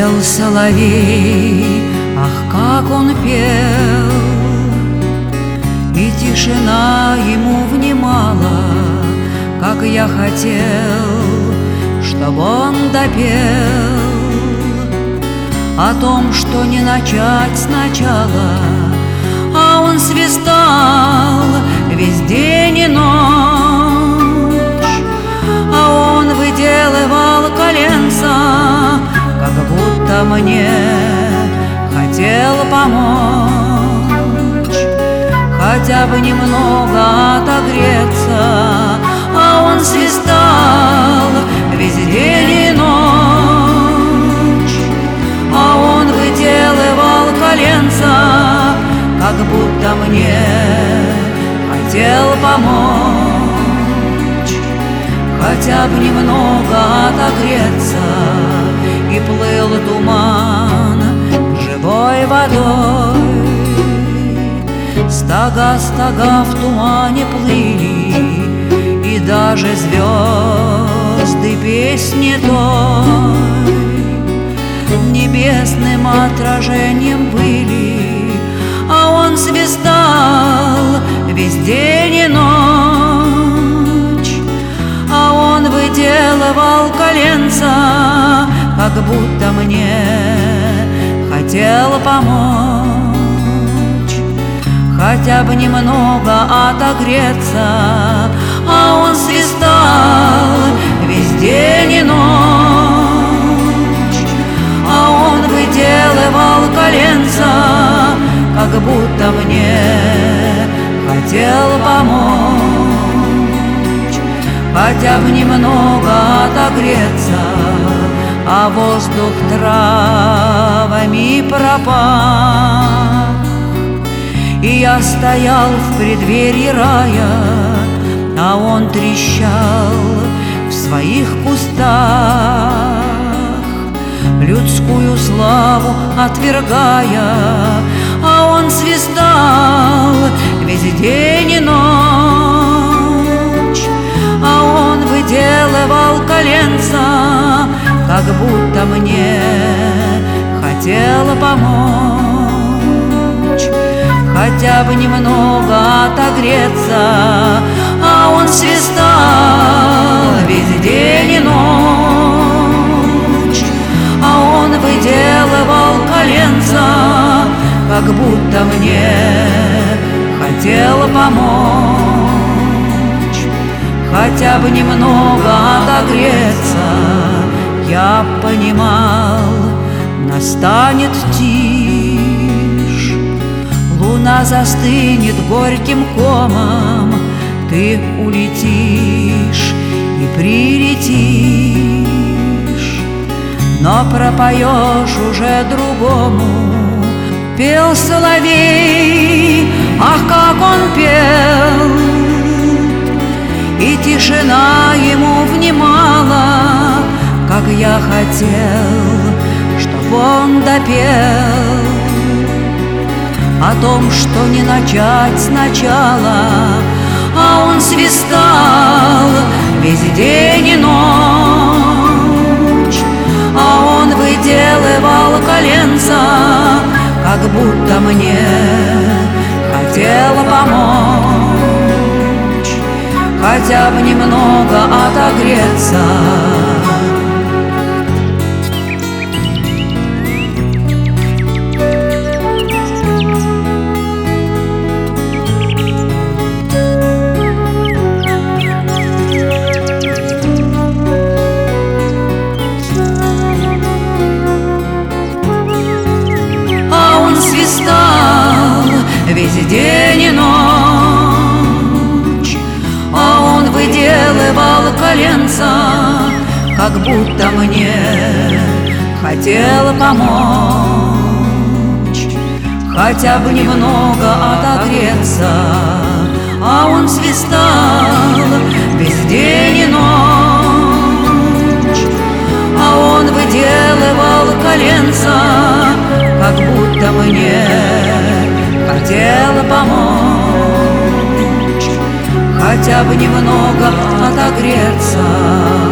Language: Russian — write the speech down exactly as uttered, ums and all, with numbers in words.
Пел соловей, ах, как он пел, и тишина ему внимала, как я хотел, чтобы он допел о том, что не начать сначала, а он свистал весь день и ночь, а он выделывал коленца, как будто мне хотел помочь, хотя бы немного отогреться, а он свистал весь день и ночь, а он выделывал коленца, как будто мне хотел помочь, хотя бы немного отогреться. И плыл туман живой водой, стога, стога в тумане плыли, и даже звезды песни той небесным отражением были, а он свистал весь день и ночь, а он выделывал коленца, как будто мне хотел помочь, хотя бы немного отогреться, а он свистал весь день и ночь, а он выделывал коленца, как будто мне хотел помочь, хотя бы немного отогреться. А воздух травами пропах, и я стоял в преддверии рая, а он трещал в своих кустах, людскую славу отвергая, а он свистал весь день и ночь, а он выделывал коленца, как будто мне хотел помочь, хотя бы немного отогреться, а он свистал весь день и ночь, а он выделывал коленца, как будто мне хотел помочь, хотя бы немного отогреться. Я понимал, настанет тишь, луна застынет горьким комом, ты улетишь и прилетишь, но пропоешь уже другому. Пел соловей, ах, как он пел, и тишина ему внимала, как я хотел, чтоб он допел о том, что не начать сначала, а он свистал весь день и ночь, а он выделывал коленца, как будто мне хотел помочь, хотя бы немного отогреться. Весь день и ночь, а он выделывал коленца, как будто мне хотел помочь, хотя бы немного отогреться, а он свистал весь день и ночь, а он выделывал коленца, как будто мне хотел помочь, хотя бы немного отогреться.